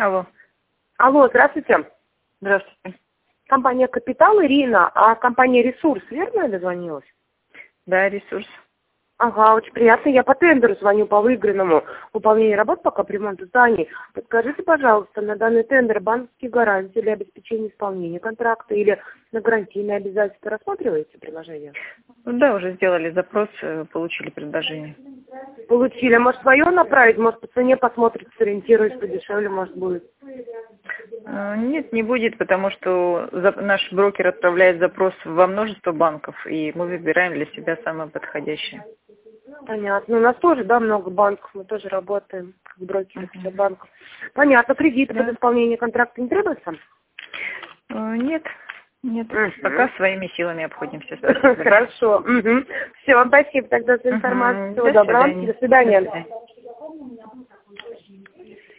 Алло. Алло, здравствуйте. Здравствуйте. Компания «Капитал», Ирина, а компания «Ресурс», верно я дозвонилась? Да, ресурс. Ага, очень приятно. Я по тендеру звоню по выигранному выполнению работ по капремонту зданий. Подскажите, пожалуйста, на данный тендер банковские гарантии для обеспечения исполнения контракта или на гарантийные обязательства рассматриваете приложение? Ну да, уже сделали запрос, получили предложение. Получили. Может, свое направить? Может, по цене посмотрите, сориентируюсь, подешевле, может, будет? Нет, не будет, потому что наш брокер отправляет запрос во множество банков, и мы выбираем для себя самое подходящее. Понятно. У нас тоже, да, много банков, мы тоже работаем как брокеры для банков. Понятно. Кредиты под исполнение контракта не требуются? Нет, нет. Пока своими силами обходимся. Хорошо. Все, вам спасибо тогда за информацию. Всего доброго. До свидания.